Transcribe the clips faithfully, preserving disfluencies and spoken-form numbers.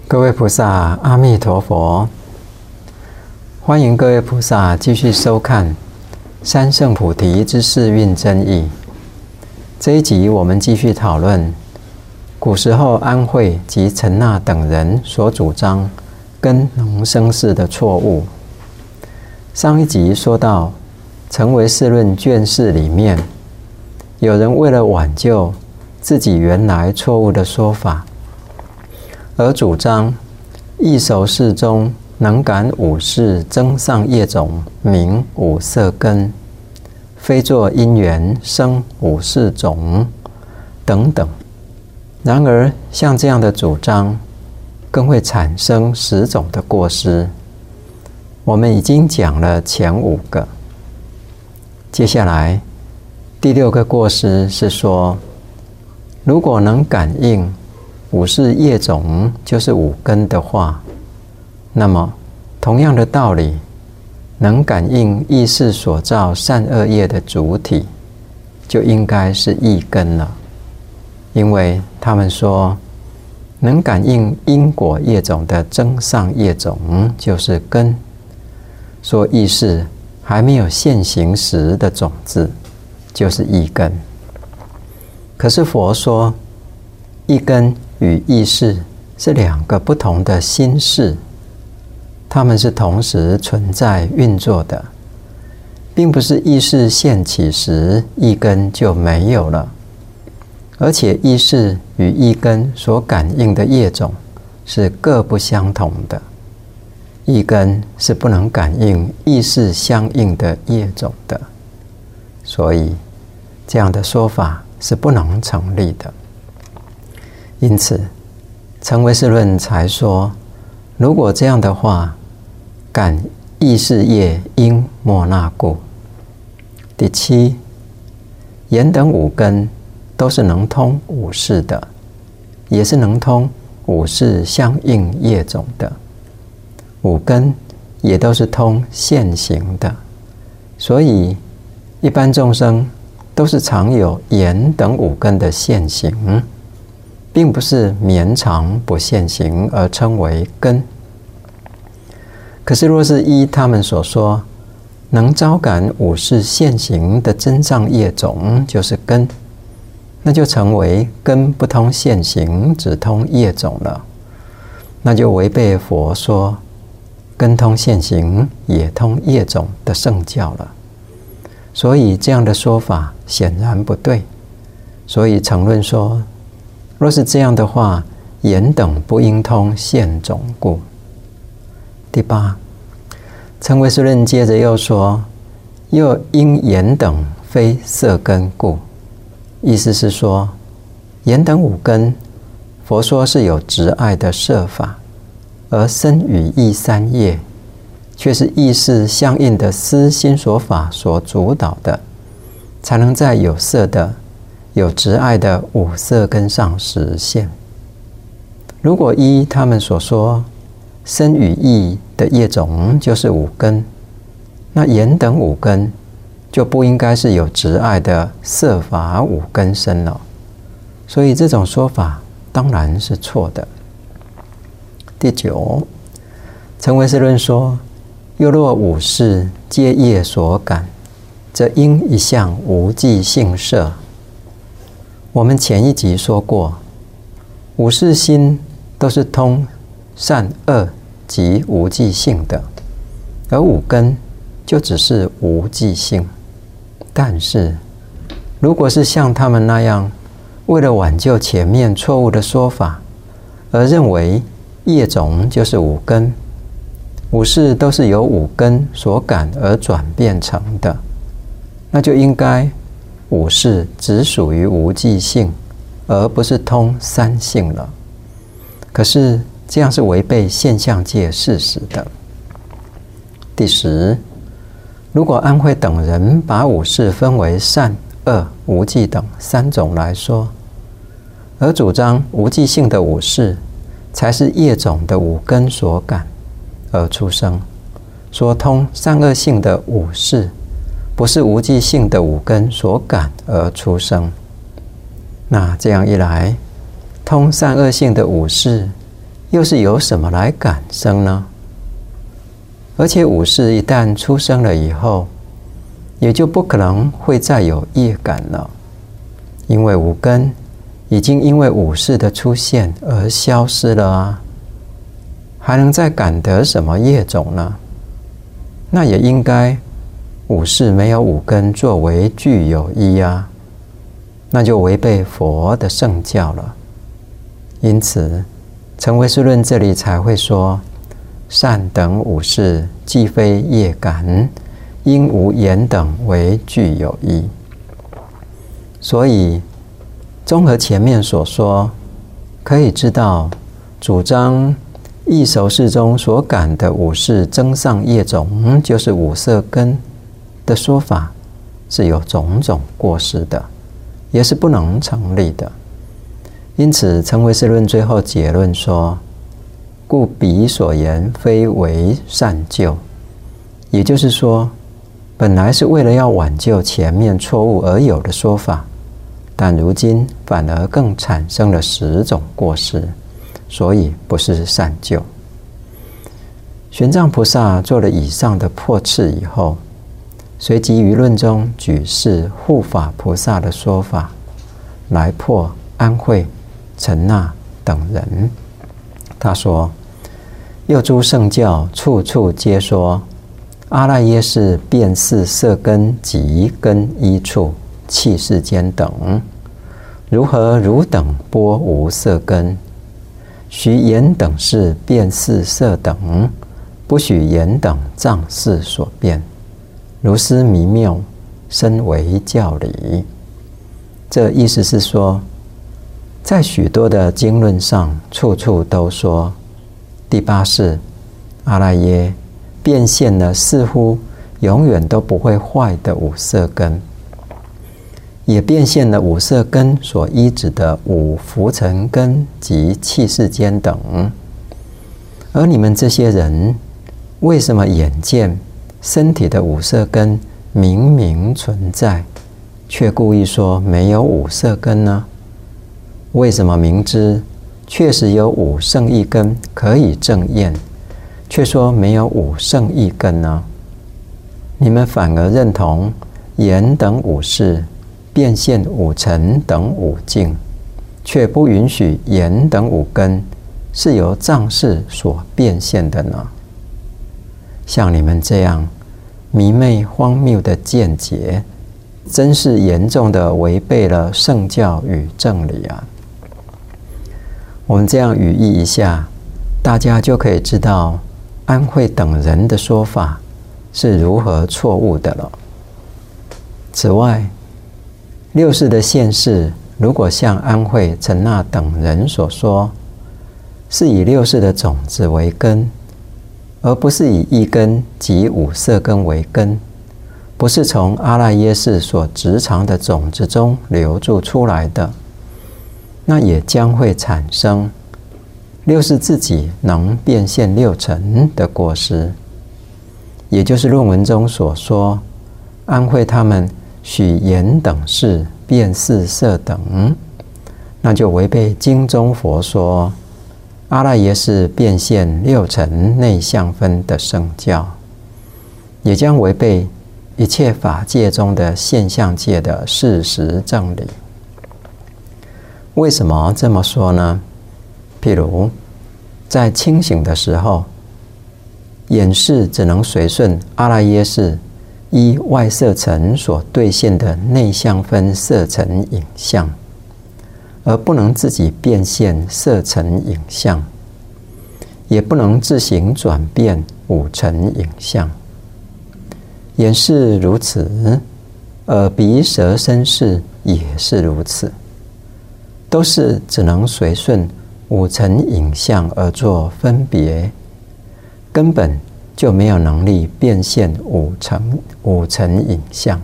各位菩萨，阿弥陀佛！欢迎各位菩萨继续收看《三圣菩提之四蕴真义》。这一集我们继续讨论古时候安慧及陈那等人所主张根能生世的错误。上一集说到，成唯识论卷四里面，有人为了挽救自己原来错误的说法，而主张异熟识中能感五识增上业种名五色根，非作因缘生五识种等等。然而像这样的主张更会产生十种的过失。我们已经讲了前五个，接下来第六个过失是说，如果能感应五识业种就是五根的话，那么同样的道理，能感应意识所造善恶业的主体，就应该是意根了。因为他们说，能感应因果业种的增上业种就是根，说意识还没有现行时的种子，就是意根。可是佛说，意根与意识是两个不同的心识，它们是同时存在运作的，并不是意识现起时意根就没有了。而且意识与意根所感应的业种是各不相同的，意根是不能感应意识相应的业种的，所以这样的说法是不能成立的。因此成唯识论才说，如果这样的话，感意识业应莫那故。第七，眼等五根都是能通五识的，也是能通五识相应业种的，五根也都是通现行的，所以一般众生都是常有眼等五根的现行，并不是绵长不现行而称为根。可是若是依他们所说，能招感五识现行的增上业种就是根，那就成为根不通现行，只通业种了，那就违背佛说根通现行也通业种的圣教了。所以这样的说法显然不对。所以成论说，若是这样的话，眼等不应通现种故。第八，成唯识论接着又说，又因眼等非色根故。意思是说，眼等五根，佛说是有执爱的色法，而身语意三业却是意识相应的思心所法所主导的，才能在有色的有执爱的五色根上实现。如果依他们所说，身语意的业种就是五根，那眼等五根就不应该是有执爱的色法五根身了。所以这种说法当然是错的。第九，成唯识论说，又若五识皆业所感，则应一向无记性摄。我们前一集说过，五识心都是通善恶及无记性的，而五根就只是无记性。但是如果是像他们那样，为了挽救前面错误的说法，而认为业种就是五根，五识都是由五根所感而转变成的，那就应该五识只属于无记性，而不是通三性了。可是这样是违背现象界事实的。第十，如果安慧等人把五识分为善、恶、无记等三种来说，而主张无记性的五识才是业种的五根所感而出生，说通善恶性的五识不是无记性的五根所感而出生，那这样一来，通善恶性的五识又是由什么来感生呢？而且五识一旦出生了以后，也就不可能会再有业感了，因为五根已经因为五识的出现而消失了啊，还能再感得什么业种呢？那也应该五识没有五根作为具有依啊，那就违背佛的圣教了。因此成唯识论这里才会说，善等五识既非业感，因无言等为具有依。所以综合前面所说，可以知道主张异熟识中所感的五识增上业种就是五色根的说法是有种种过失的，也是不能成立的。因此成唯识论最后结论说，故彼所言非为善救，也就是说本来是为了要挽救前面错误而有的说法，但如今反而更产生了十种过失，所以不是善救。玄奘菩萨做了以上的破斥以后，随即于论中举示护法菩萨的说法，来破安慧、陈那等人。他说，又诸圣教处处皆说，阿赖耶识遍四色根及根依处器世间等，如何汝等波无色根？许言等是遍四色等，不许言等障事所变，如斯迷谬，深为教理。这意思是说，在许多的经论上，处处都说第八识阿赖耶变现了似乎永远都不会坏的五色根，也变现了五色根所依止的五浮尘根及器世间等。而你们这些人为什么眼见身体的五色根明明存在，却故意说没有五色根呢？为什么明知确实有五圣意根可以证验，却说没有五圣意根呢？你们反而认同眼等五识变现五尘等五境，却不允许眼等五根是由障事所变现的呢？像你们这样迷昧荒谬的见解，真是严重的违背了圣教与正理啊！我们这样语义一下，大家就可以知道安慧等人的说法是如何错误的了。此外，六识的现世，如果像安慧、陈那等人所说，是以六识的种子为根，而不是以一根及五色根为根，不是从阿赖耶识所植藏的种子中流注出来的，那也将会产生六识自己能变现六尘的过失，也就是论文中所说安慧他们许言等事变四色等，那就违背经中佛说阿赖耶识变现六尘内相分的圣教，也将违背一切法界中的现象界的事实正理。为什么这么说呢？譬如在清醒的时候，眼识只能随顺阿赖耶识依外色尘所兑现的内相分色尘影像，而不能自己变现色尘影像，也不能自行转变五尘影像。眼识如此，耳鼻舌身识也是如此，都是只能随顺五尘影像而做分别，根本就没有能力变现五尘五尘影像。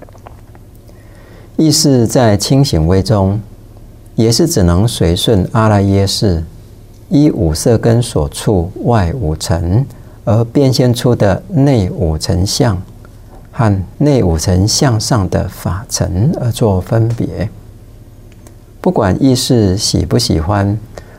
意识在清醒位中，也是只能随顺阿赖耶识依五色根所处外五尘而变现出的内五尘相和内五尘相上的法尘而做分别。不管意识喜不喜欢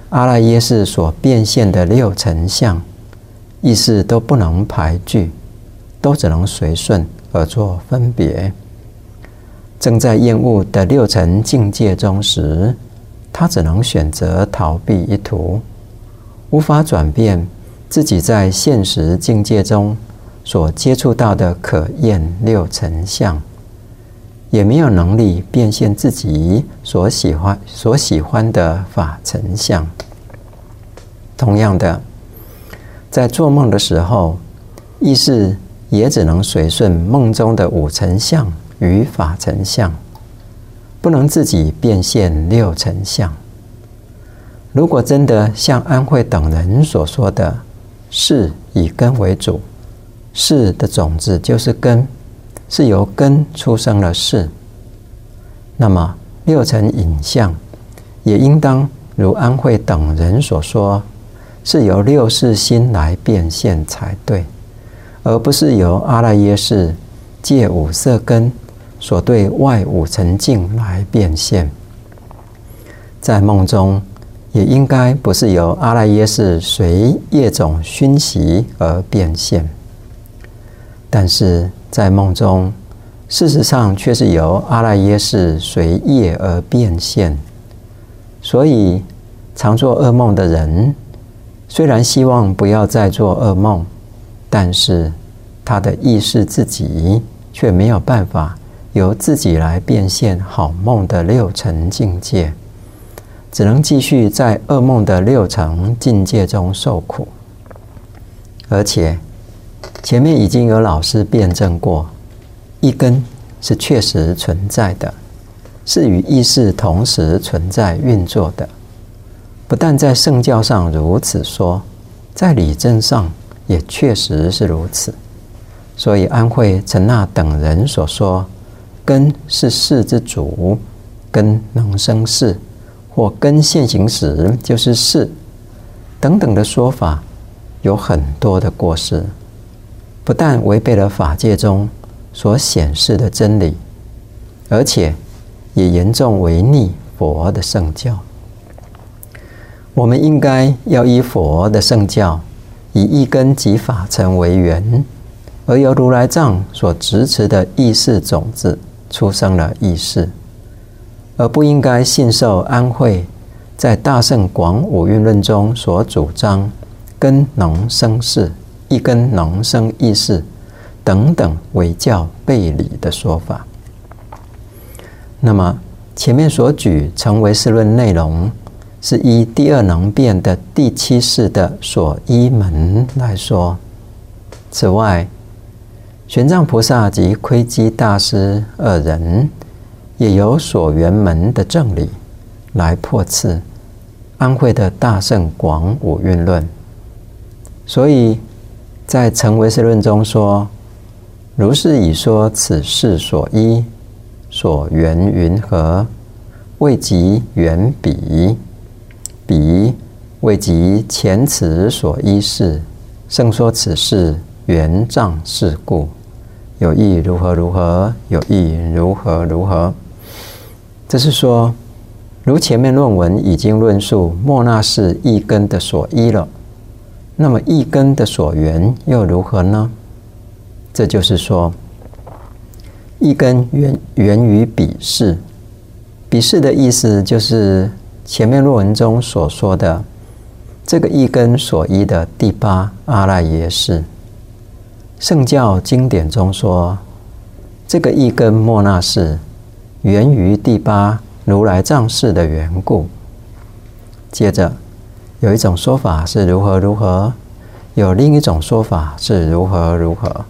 阿赖耶识所变现的六尘相，意识都不能排拒，都只能随顺而作分别。正在厌恶的六尘境界中时，他只能选择逃避一途，无法转变自己在现实境界中所接触到的可厌六尘相，也没有能力变现自己所喜欢所喜欢的法尘相。同样的，在做梦的时候，意识也只能随顺梦中的五尘相与法尘相，不能自己变现六尘相。如果真的像安慧等人所说的，识以根为主，识的种子就是根，是由根出生了识，那么六尘影像也应当如安慧等人所说，是由六识心来变现才对，而不是由阿赖耶识借五色根所对外五尘境来变现。在梦中也应该不是由阿赖耶识随业种熏习而变现，但是在梦中事实上却是由阿赖耶识随业而变现。所以常做噩梦的人虽然希望不要再做噩梦，但是他的意识自己却没有办法由自己来变现好梦的六尘境界，只能继续在噩梦的六层境界中受苦。而且前面已经有老师辩证过，一根是确实存在的，是与意识同时存在运作的。不但在圣教上如此说，在理证上也确实是如此。所以安慧、陈那等人所说根是识之主，根能生识，或根现行时就是识等等的说法，有很多的过失，不但违背了法界中所显示的真理，而且也严重违逆佛的圣教。我们应该要依佛的圣教，以一根及法尘为缘，而由如来藏所执持的意识种子出生了意识，而不应该信受安慧在大乘广五蕴论中所主张根能生识、一根能生意识等等违教背离的说法。那么前面所举成唯识论内容，是依第二能变的第七识的所依门来说。此外，玄奘菩萨及窥基大师二人也有所缘门的正理来破斥安慧的大乘广五蕴论。所以在成唯识论中说，如是已说此事所依所缘云何，未及缘彼，彼未及前此所依事，胜说此事缘障事故，有意如何如何，有意如何如何。这是说，如前面论文已经论述末那识一根的所依了，那么一根的所缘又如何呢？这就是说，一根源源于彼识，彼识的意思就是前面论文中所说的这个一根所依的第八阿赖耶识。圣教经典中说，这个一根末那识源于第八如来藏识的缘故。接着有一种说法是如何如何，有另一种说法是如何如何。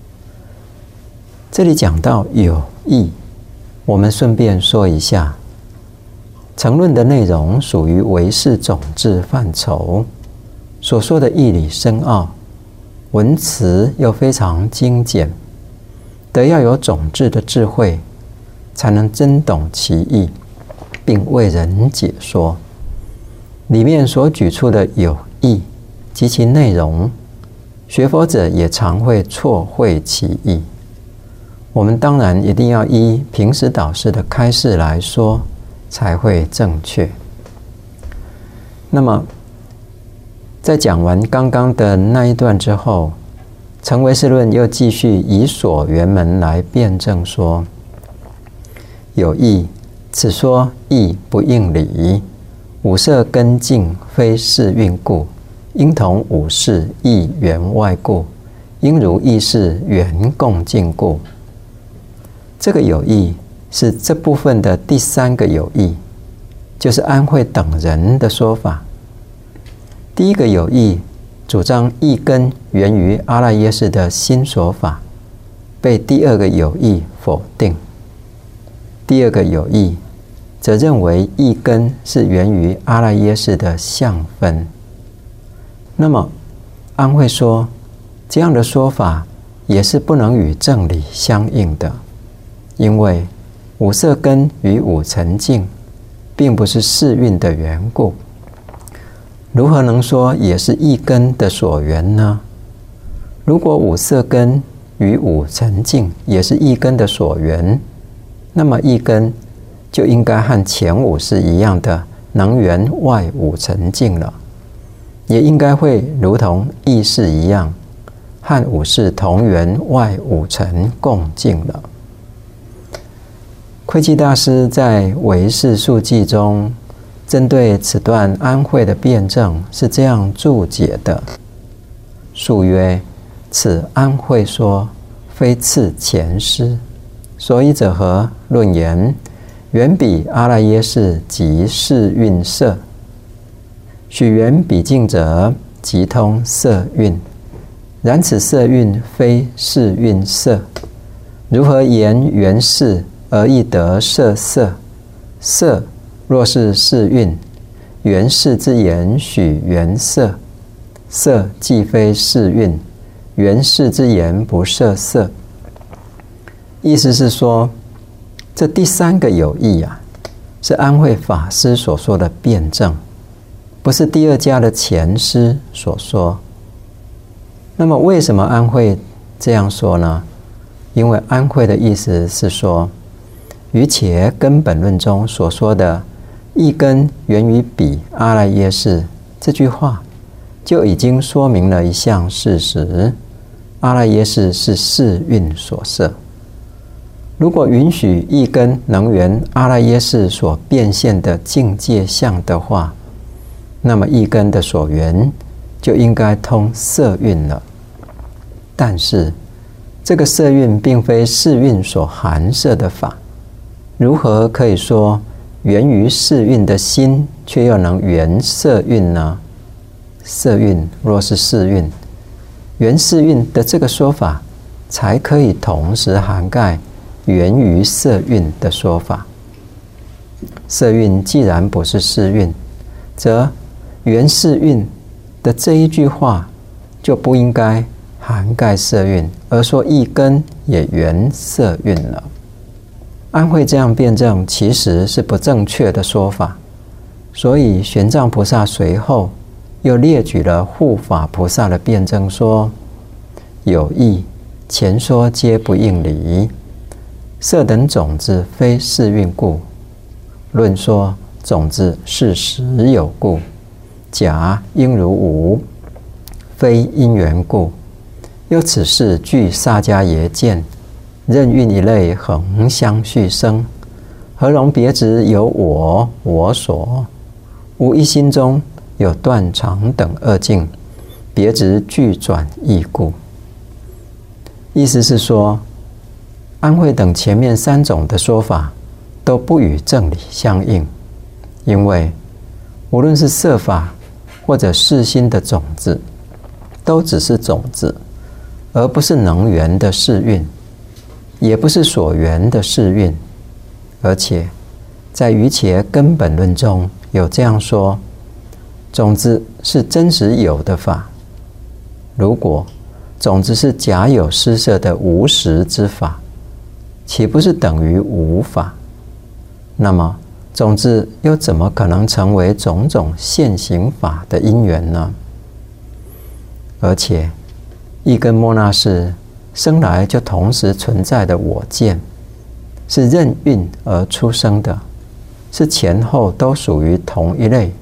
这里讲到有意，我们顺便说一下，成论的内容属于唯识种智范畴，所说的义理深奥，文辞又非常精简，得要有种智的智慧，才能真懂其意，并为人解说。里面所举出的有意及其内容，学佛者也常会错会其意。我们当然一定要依平时导师的开示来说，才会正确。 那么，在讲完刚刚的那一段之后，成唯识论又继续以所缘门来辩证说：有义，此说义不应理，五色根境非世运故，应同五事亦缘外故，应如意识缘共境故。这个有义是这部分的第三个有义，就是安慧等人的说法。第一个有义主张义根源于阿赖耶识的新说法，被第二个有义否定。第二个有义则认为义根是源于阿赖耶识的相分。那么安慧说，这样的说法也是不能与正理相应的，因为五色根与五尘境并不是世运的缘故，如何能说也是义根的所缘呢？如果五色根与五尘境也是义根的所缘，那么义根就应该和前五是一样的能缘外五尘境了，也应该会如同意识一样，和五识同缘外五尘共境了。窥基大师在《唯识述记》中，针对此段安慧的辩证是这样注解的：述曰：此安慧说，非次前师，所以者何？论言：缘彼阿赖耶识即世运色，许缘彼境者，即通色运。然此色运非世运色，如何言缘世而亦得色色？色若是世运，缘世之言许缘色，色既非世运，缘世之言不摄色。意思是说，这第三个有义啊，是安慧法师所说的辩证，不是第二家的前师所说。那么为什么安慧这样说呢？因为安慧的意思是说，于且根本论中所说的义根源于彼阿赖耶识这句话，就已经说明了一项事实：阿赖耶识是世运所摄。如果允许义根能缘阿赖耶识所变现的境界相的话，那么义根的所缘就应该通色运了。但是这个色运并非世运所含摄的法，如何可以说源于世运的心却又能缘色运呢？色运若是世运，缘世运的这个说法才可以同时涵盖源于色运的说法。色运既然不是世运，则缘世运的这一句话就不应该涵盖色运，而说义根也缘色运了。安慧这样辩证其实是不正确的说法，所以玄奘菩萨随后又列举了护法菩萨的辩证说：有义，前说皆不应理，色等种子非世运故，论说种子是实有故，假应如无，非因缘故。又此事据萨迦耶见，任运一类恒相续生，何容别执有我我所？无一心中有断常等二境，别执俱转异故。意思是说，安慧等前面三种的说法都不与正理相应，因为无论是色法或者世心的种子，都只是种子，而不是能缘的世运，也不是所缘的世运。而且在瑜伽根本论中有这样说：种子是真实有的法，如果种子是假有施设的无实之法，岂不是等于无法？那么种子又怎么可能成为种种现行法的因缘呢？而且义根末那识生来就同时存在的我见，是任运而出生的，是前后都属于同一类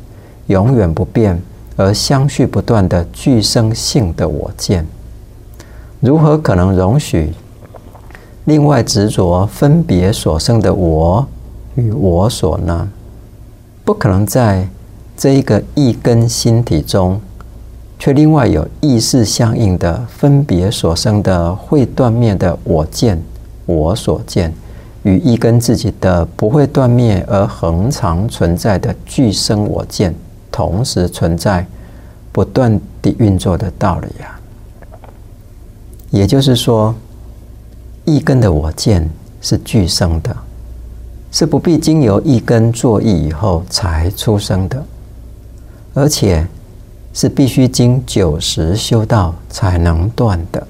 永远不变而相续不断的具生性的我见，如何可能容许另外执着分别所生的我与我所呢？不可能在这一个意根心体中，却另外有意识相应的分别所生的会断灭的我见、我所见，与意根自己的不会断灭而恒常存在的具生我见同时存在、不断地运作的道理啊。也就是说，意根的我见是具生的，是不必经由意根作意以后才出生的，而且是必须经九十修道才能断的。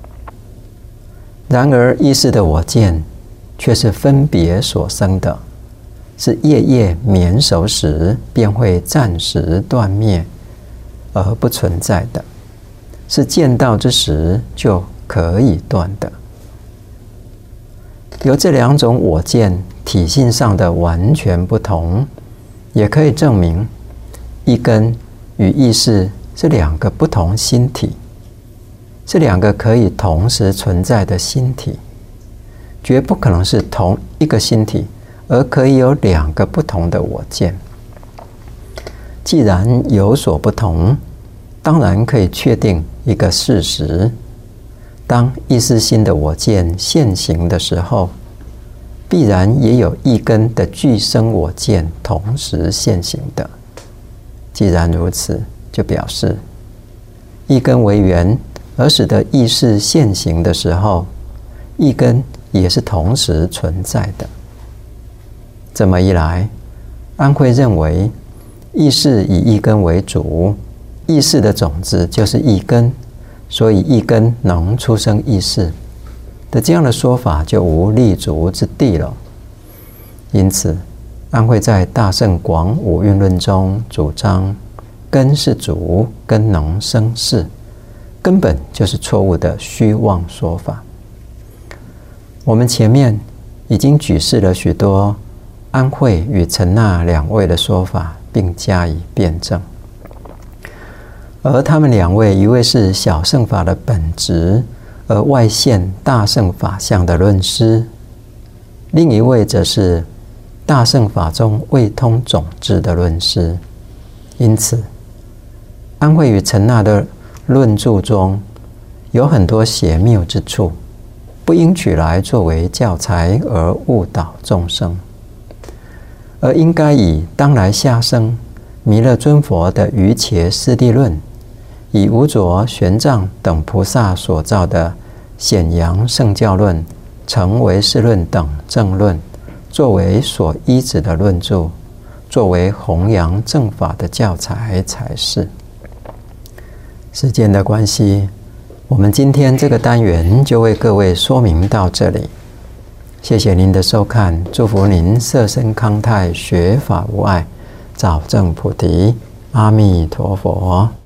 然而意识的我见却是分别所生的，是夜夜眠熟时便会暂时断灭而不存在的，是见到之时就可以断的。由这两种我见体性上的完全不同，也可以证明意根与意识是两个不同心体，是两个可以同时存在的心体，绝不可能是同一个心体而可以有两个不同的我见。既然有所不同，当然可以确定一个事实：当意识心的我见现行的时候，必然也有意根的具生我见同时现行的。既然如此，就表示意根为缘而使得意识现行的时候，意根也是同时存在的。这么一来，安慧认为意识以意根为主，意识的种子就是意根，所以意根能出生意识的这样的说法就无立足之地了。因此安慧在大乘广五蕴论中主张根是主，根能生事，根本就是错误的虚妄说法。我们前面已经举示了许多安慧与陈那两位的说法，并加以辩证。而他们两位，一位是小乘法的本质而外现大乘法相的论师，另一位则是大乘法中未通种智的论师。因此安慧与陈那的论著中有很多邪谬之处，不应取来作为教材而误导众生，而应该以当来下生弥勒尊佛的瑜伽师地论，以无着玄奘等菩萨所造的显扬圣教论、成唯识论等正论作为所依止的论著，作为弘扬正法的教材才是。时间的关系，我们今天这个单元就为各位说明到这里。谢谢您的收看，祝福您色身康泰，学法无碍，早证菩提。阿弥陀佛。